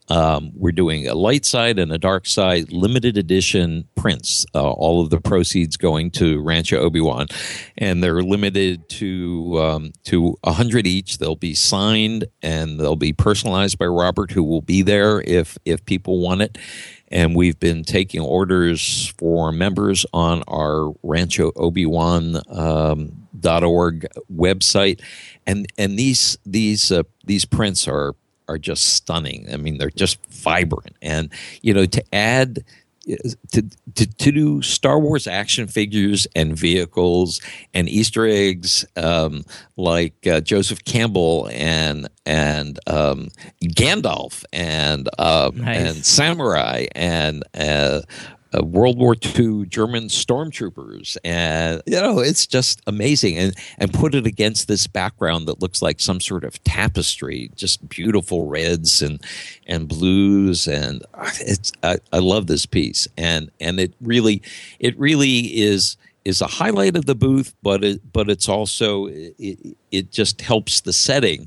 Um, we're doing a light side and a dark side, limited edition prints. Uh, all of the proceeds going to Rancho Obi-Wan, and they're limited to um, to a hundred each. They'll be signed and they'll be personalized by Robert, who will be there if if people want it. And we've been taking orders for members on our Rancho Obi-Wan um, dot org website, and and these these uh, these prints are. are just stunning. I mean, they're just vibrant. And, you know, to add, to, to, to do Star Wars action figures and vehicles and Easter eggs um, like uh, Joseph Campbell and and um, Gandalf and, um, nice. and Samurai and uh, Uh, World War Two German stormtroopers, and you know it's just amazing, and and put it against this background that looks like some sort of tapestry, just beautiful reds and and blues, and it's I, I love this piece, and and it really it really is is a highlight of the booth, but it but it's also it, it just helps the setting,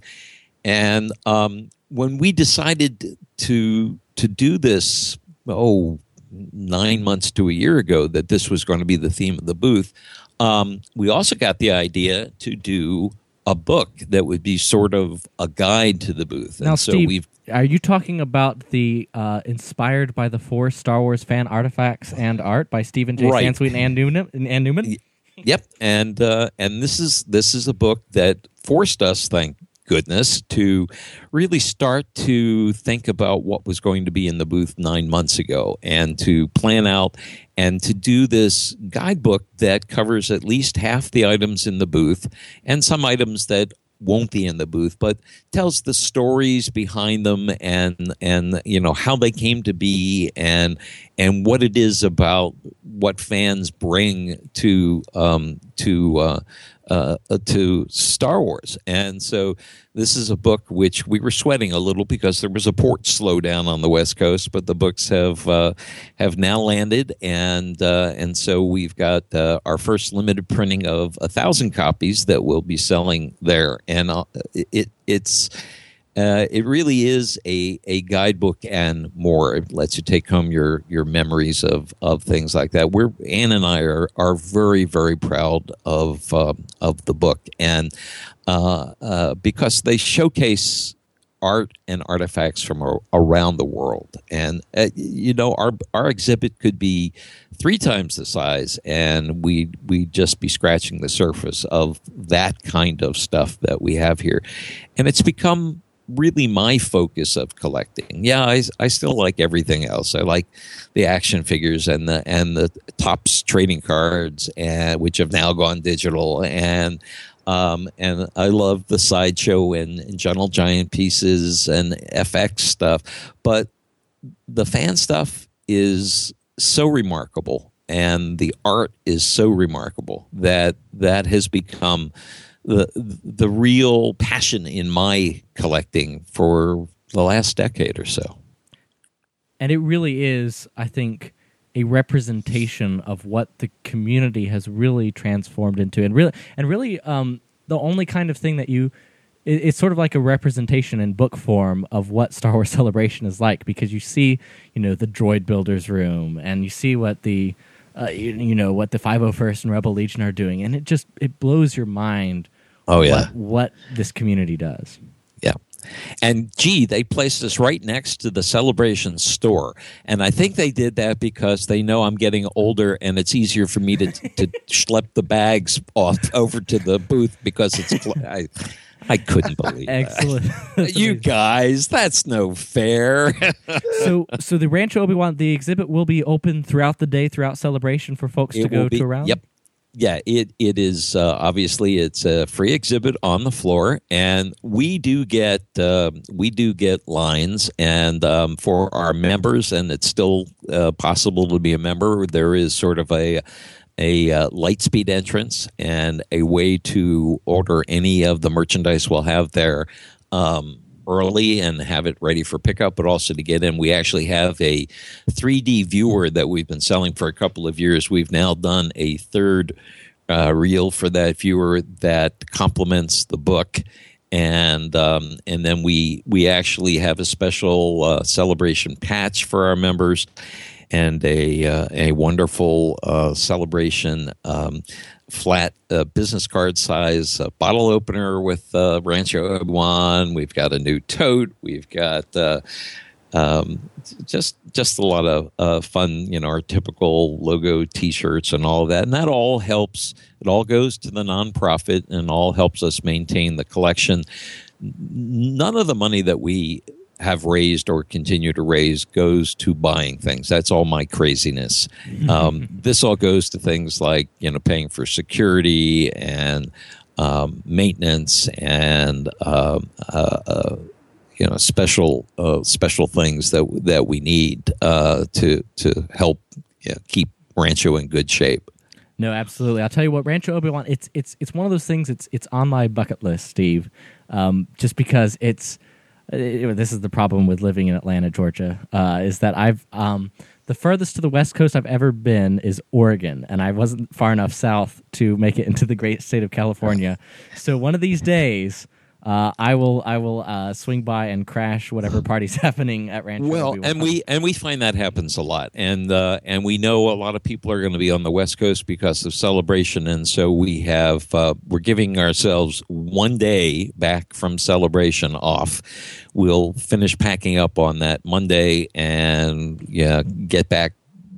and um, when we decided to to do this, oh. nine months to a year ago that this was going to be the theme of the booth, um, we also got the idea to do a book that would be sort of a guide to the booth. Now, and so Steve, we've, are you talking about the uh, Inspired by the Force Star Wars fan artifacts and art by Stephen J. Right. Sansweet and Ann Newman? Ann Newman? Yep, and uh, and this is this is a book that forced us, thank goodness, to really start to think about what was going to be in the booth nine months ago, and to plan out and to do this guidebook that covers at least half the items in the booth and some items that won't be in the booth, but tells the stories behind them and and you know how they came to be and and what it is about what fans bring to um, to uh, uh, to Star Wars. And so this is a book which we were sweating a little because there was a port slowdown on the West Coast, but the books have uh, have now landed, and uh, and so we've got uh, our first limited printing of a thousand copies that we'll be selling there, and uh, it it's. Uh, it really is a, a guidebook and more. It lets you take home your, your memories of, of things like that. We're Ann and I are are very very proud of uh, of the book, and uh, uh, because they showcase art and artifacts from a, around the world. And uh, you know, our our exhibit could be three times the size, and we we just be scratching the surface of that kind of stuff that we have here, and it's become really my focus of collecting. Yeah, I, I still like everything else. I like the action figures and the and the Topps trading cards, and which have now gone digital, and um, and I love the sideshow and, and Gentle Giant pieces and F X stuff. But the fan stuff is so remarkable, and the art is so remarkable that that has become the the real passion in my collecting for the last decade or so. And it really is, I think, a representation of what the community has really transformed into, and really, and really, um, the only kind of thing that you, it, it's sort of like a representation in book form of what Star Wars Celebration is like, because you see, you know, the droid builders room, and you see what the, uh, you, you know, what the five oh first and Rebel Legion are doing, and it just it blows your mind. Oh yeah, what, what this community does. Yeah. And gee, they placed us right next to the Celebration store, and I think they did that because they know I'm getting older, and it's easier for me to to schlep the bags off over to the booth because it's. I, I couldn't believe Excellent. that. You guys, that's no fair. so, so the Rancho Obi-Wan, the exhibit will be open throughout the day, throughout Celebration for folks It to go will be- to around. Yep. Yeah, it it is uh, obviously it's a free exhibit on the floor, and we do get uh, we do get lines, and um, for our members, and it's still uh, possible to be a member. There is sort of a a uh, Lightspeed entrance and a way to order any of the merchandise we'll have there um, early and have it ready for pickup, but also to get in. We actually have a three D viewer that we've been selling for a couple of years. We've now done a third uh, reel for that viewer that complements the book, and um, and then we we actually have a special uh, celebration patch for our members, and a uh, a wonderful uh, celebration um, flat uh, business card size uh, bottle opener with uh, Rancho Obi-Wan. We've got a new tote. We've got uh, um, just just a lot of uh, fun, you know, our typical logo T-shirts and all of that, and that all helps. It all goes to the nonprofit and all helps us maintain the collection. None of the money that we have raised or continue to raise goes to buying things. That's all my craziness. Um, this all goes to things like, you know, paying for security and um, maintenance and um, uh, uh, you know, special uh, special things that that we need uh, to to help you know, keep Rancho in good shape. No, absolutely. I'll tell you what, Rancho Obi-Wan, it's it's it's one of those things. It's it's on my bucket list, Steve. Um, just because it's it, this is the problem with living in Atlanta, Georgia, uh, is that I've um, the furthest to the West Coast I've ever been is Oregon, and I wasn't far enough south to make it into the great state of California. So one of these days, Uh, I will I will uh, swing by and crash whatever party's happening at Rancho. Well, Obi-Wan. and we and we find that happens a lot, and uh, and we know a lot of people are going to be on the West Coast because of Celebration, and so we have uh, we're giving ourselves one day back from Celebration off. We'll finish packing up on that Monday and yeah, get back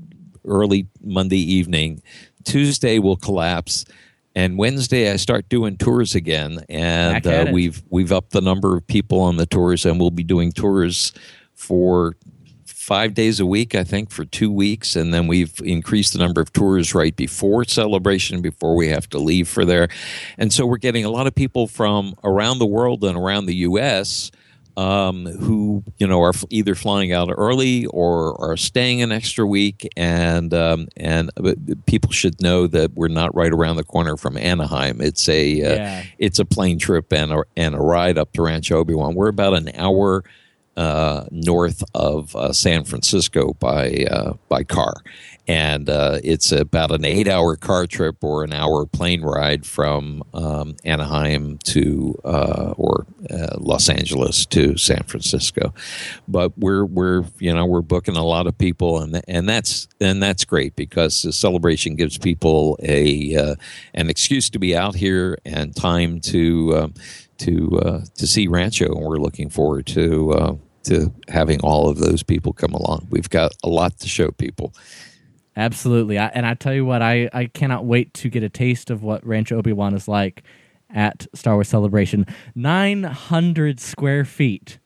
early Monday evening. Tuesday will collapse. And Wednesday, I start doing tours again, and uh, we've we've upped the number of people on the tours, and we'll be doing tours for five days a week, I think, for two weeks, and then we've increased the number of tours right before Celebration, before we have to leave for there, and so we're getting a lot of people from around the world and around the U S Um, who you know are either flying out early or are staying an extra week, and um, and people should know that we're not right around the corner from Anaheim. It's a uh, yeah. it's a plane trip and a, and a ride up to Rancho Obi-Wan. We're about an hour uh, north of uh, San Francisco by uh, by car, and uh, it's about an eight-hour car trip or an hour plane ride from um, Anaheim to uh, or uh, Los Angeles to San Francisco. But we're we're you know we're booking a lot of people, and and that's and that's great because the Celebration gives people a uh, an excuse to be out here and time to uh, to uh, to see Rancho, and we're looking forward to uh, to having all of those people come along. We've got a lot to show people. Absolutely. I, and I tell you what, I, I cannot wait to get a taste of what Rancho Obi-Wan is like at Star Wars Celebration. nine hundred square feet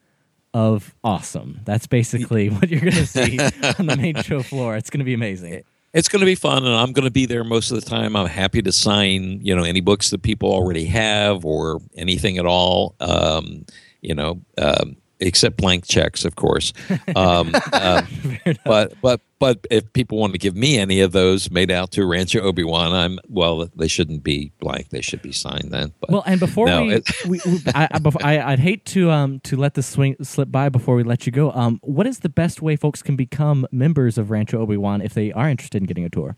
of awesome. That's basically what you're going to see on the main show floor. It's going to be amazing. It's going to be fun, and I'm going to be there most of the time. I'm happy to sign, you know, any books that people already have or anything at all, um, you know, um, except blank checks, of course. Um, uh, but but but if people want to give me any of those made out to Rancho Obi-Wan, I'm well. They shouldn't be blank; they should be signed then. But well, and before no, we, we, we I, I, before, I, I'd hate to um to let this swing slip by before we let you go. Um, what is the best way folks can become members of Rancho Obi-Wan if they are interested in getting a tour?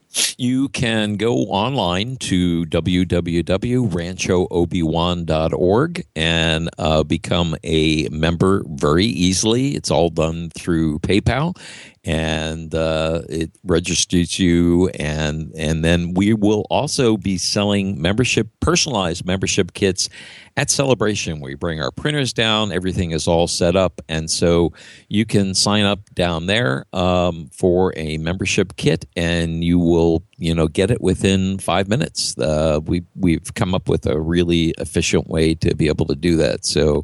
You can go online to w w w dot rancho obi wan dot org and uh, become a member very easily. It's all done through PayPal, and uh, it registers you, and and then we will also be selling membership, personalized membership kits at Celebration. We bring our printers down, everything is all set up, and so you can sign up down there um, for a membership kit, and you will, you know, get it within five minutes. Uh, we we've come up with a really efficient way to be able to do that. So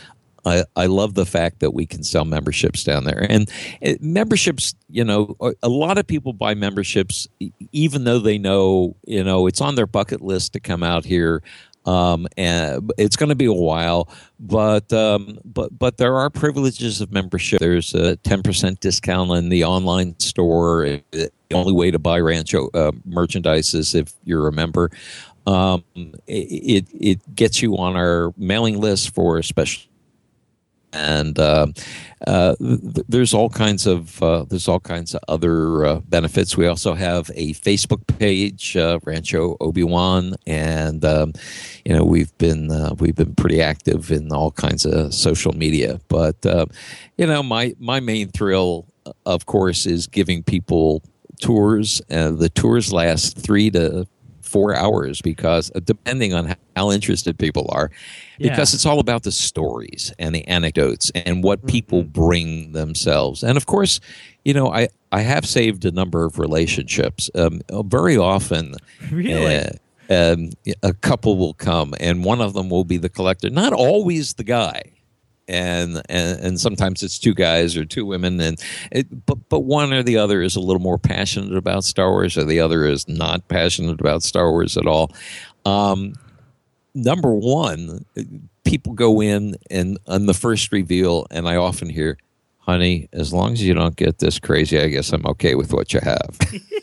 I, I love the fact that we can sell memberships down there. And it, memberships, you know, a lot of people buy memberships even though they know, you know, it's on their bucket list to come out here. Um, and it's going to be a while, but um, but but there are privileges of membership. There's a ten percent discount in the online store. The only way to buy Rancho uh, merchandise is if you're a member. Um, it it gets you on our mailing list for special and uh, uh, th- there's all kinds of uh, there's all kinds of other uh, benefits. We also have a Facebook page, uh, Rancho Obi-Wan, and um, you know we've been uh, we've been pretty active in all kinds of social media. But uh, you know my my main thrill, of course, is giving people tours. Uh, the tours last three to four hours because uh, depending on how interested people are, Yeah. because it's all about the stories and the anecdotes and what people bring themselves. And of course, you know, I, I have saved a number of relationships. Um, very often, Really? uh, um, a couple will come and one of them will be the collector. Not always the guy. And, and and sometimes it's two guys or two women, and it, but but one or the other is a little more passionate about Star Wars, or the other is not passionate about Star Wars at all. Um, number one, people go in and on the first reveal, and I often hear, "Honey, as long as you don't get this crazy, I guess I'm okay with what you have."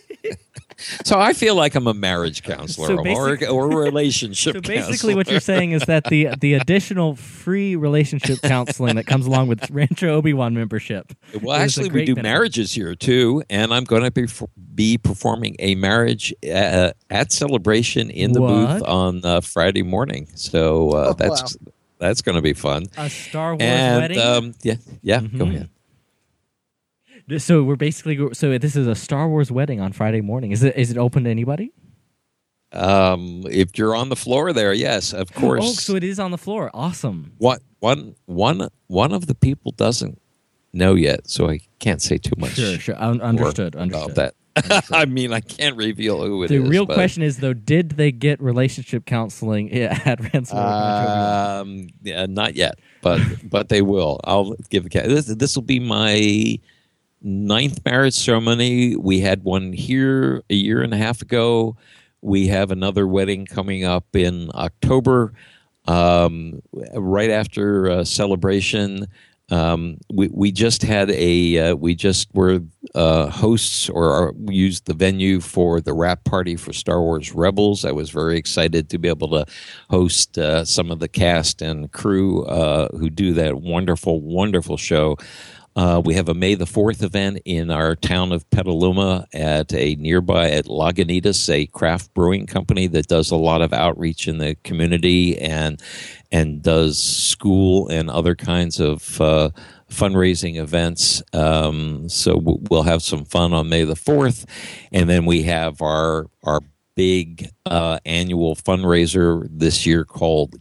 So I feel like I'm a marriage counselor So or, basic- or a relationship So counselor. basically, what you're saying is that the the additional free relationship counseling that comes along with Rancho Obi-Wan membership. Well, is a actually, we great do benefit. marriages here too, and I'm going to be be performing a marriage uh, at Celebration in the What? booth on uh, Friday morning. So uh, Oh, that's that's going to be fun. A Star Wars And wedding. um, yeah, yeah, go Mhm. ahead. So we're basically so this is a Star Wars wedding on Friday morning. Is it is it open to anybody? Um, if you're on the floor there, yes, of course. Oh, so it is on the floor. Awesome. One one one one of the people doesn't know yet, so I can't say too much. Sure, sure. Un- understood. more Understood. about that. I mean, I can't reveal who it The is. real but, question is though, did they get relationship counseling at Ransom? Um, yeah, not yet, but but they will. I'll give the cat. This this will be my ninth marriage ceremony. We had one here a year and a half ago. We have another wedding coming up in October, um, right after uh, Celebration. Um, we we just had a uh, we just were uh, hosts or our, we used the venue for the wrap party for Star Wars Rebels. I was very excited to be able to host uh, some of the cast and crew uh, who do that wonderful wonderful show. Uh, we have a May the fourth event in our town of Petaluma at a nearby at Lagunitas, a craft brewing company that does a lot of outreach in the community and and does school and other kinds of uh, fundraising events. Um, so w- we'll have some fun on May the fourth, and then we have our our big uh, annual fundraiser this year called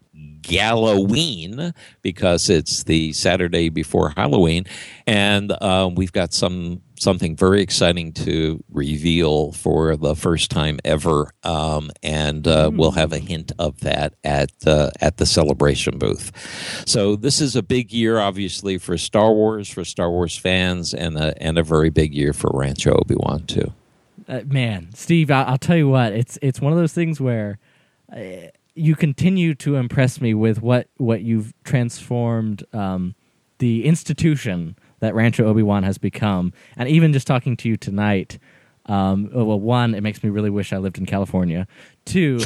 Galloween, because it's the Saturday before Halloween, and uh, we've got some something very exciting to reveal for the first time ever, um, and uh, we'll have a hint of that at uh, at the Celebration booth. So this is a big year, obviously, for Star Wars, for Star Wars fans, and a, and a very big year for Rancho Obi-Wan too. Uh, man, Steve, I- I'll tell you what. It's it's one of those things where. Uh, You continue to impress me with what, what you've transformed um, the institution that Rancho Obi-Wan has become. And even just talking to you tonight, um, well, one, it makes me really wish I lived in California. Two,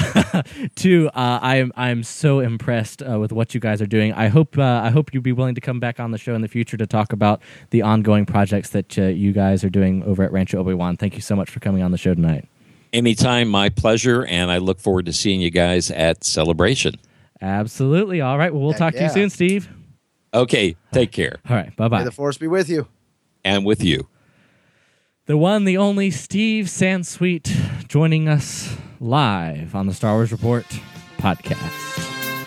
two, uh, I'm I'm so impressed uh, with what you guys are doing. I hope uh, I hope you'd be willing to come back on the show in the future to talk about the ongoing projects that uh, you guys are doing over at Rancho Obi-Wan. Thank you so much for coming on the show tonight. Anytime, my pleasure, and I look forward to seeing you guys at Celebration. Absolutely. All right. Well, we'll talk to you yeah. soon, Steve. Okay, take care. All right. Bye-bye. May the force be with you. And with you. The one, the only Steve Sansweet joining us live on the Star Wars Report podcast.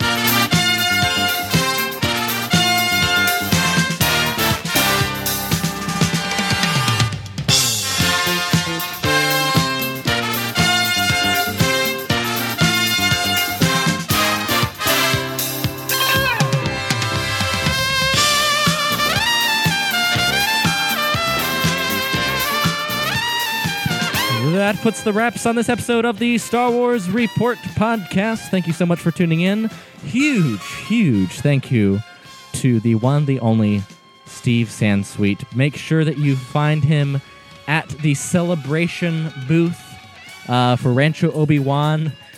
That puts the wraps on this episode of the Star Wars Report podcast. Thank you so much for tuning in. Huge, huge thank you to the one, the only Steve Sansweet. Make sure that you find him at the Celebration booth uh, for Rancho Obi-Wan.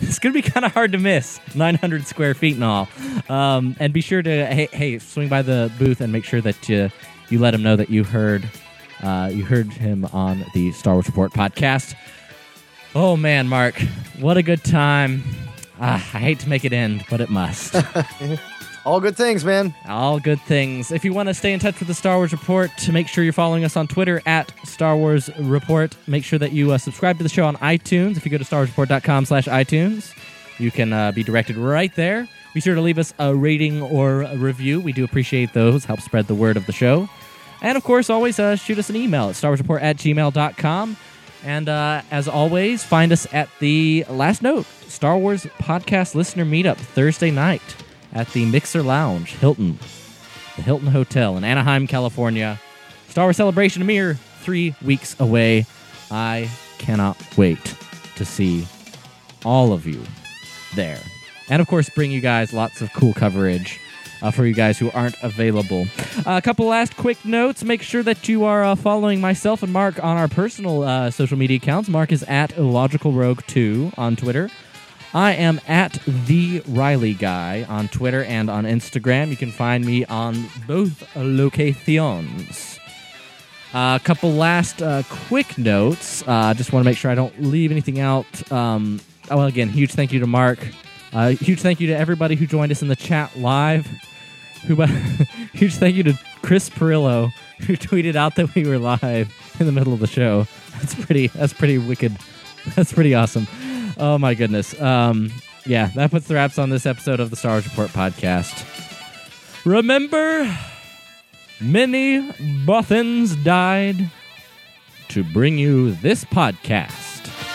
It's going to be kind of hard to miss. nine hundred square feet and all. Um, and be sure to, hey, hey, swing by the booth and make sure that you, you let him know that you heard uh, you heard him on the Star Wars Report podcast. Oh, man, Mark, what a good time. Ah, I hate to make it end, but it must. All good things, man. All good things. If you want to stay in touch with the Star Wars Report, make sure you're following us on Twitter at Star Wars Report. Make sure that you uh, subscribe to the show on iTunes. If you go to starwarsreport.com slash iTunes, you can uh, be directed right there. Be sure to leave us a rating or a review. We do appreciate those. Help spread the word of the show. And, of course, always uh, shoot us an email at starwarsreport at gmail dot com. And, uh, as always, find us at the last note, Star Wars Podcast Listener Meetup, Thursday night at the Mixer Lounge, Hilton, the Hilton Hotel in Anaheim, California. Star Wars Celebration a mere three weeks away. I cannot wait to see all of you there. And, of course, bring you guys lots of cool coverage uh, for you guys who aren't available. Uh, a couple last quick notes. Make sure that you are uh, following myself and Mark on our personal uh, social media accounts. Mark is at Illogical Rogue two on Twitter. I am at The Riley Guy on Twitter and on Instagram. You can find me on both locations. A uh, couple last uh, quick notes. I uh, just want to make sure I don't leave anything out. Um, oh, well, again, huge thank you to Mark. Uh, huge thank you to everybody who joined us in the chat live. Who, huge thank you to Chris Perillo, who tweeted out that we were live in the middle of the show. That's pretty. That's pretty wicked. That's pretty awesome. Oh, my goodness. Um, yeah, that puts the wraps on this episode of the Star Wars Report podcast. Remember, many Bothans died to bring you this podcast.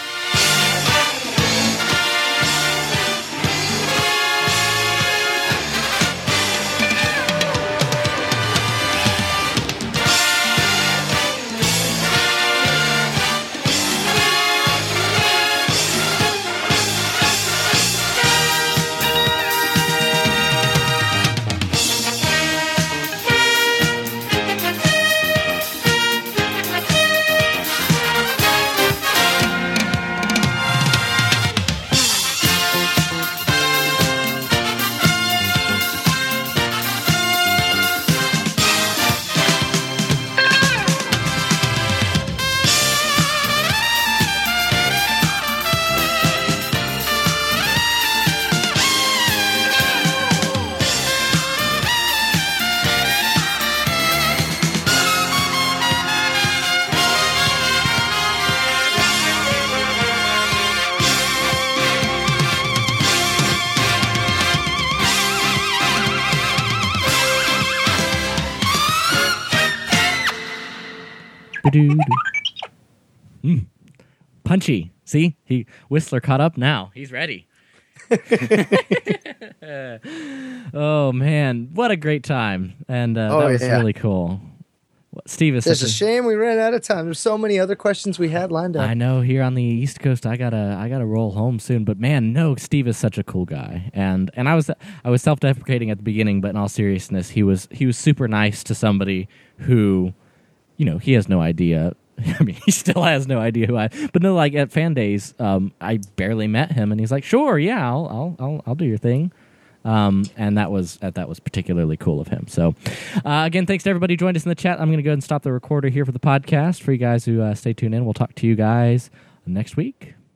Mm. Punchy. See? He Whistler caught up now. He's ready. Oh, man. What a great time. And uh, oh, that was yeah. really cool. Steve is It's such a shame we ran out of time. There's so many other questions we had lined up. I know here on the East Coast, I gotta, I gotta roll home soon. But man, no, Steve is such a cool guy, and and I was, I was self-deprecating at the beginning, but in all seriousness, he was, he was super nice to somebody who, you know, he has no idea. I mean, he still has no idea who I. But no, like at Fan Days, um, I barely met him, and he's like, "Sure, yeah, I'll, I'll, I'll, I'll do your thing." Um, and that was uh, that was particularly cool of him. So, uh, again, thanks to everybody who joined us in the chat. I'm going to go ahead and stop the recorder here for the podcast. For you guys who uh, stay tuned in, we'll talk to you guys next week.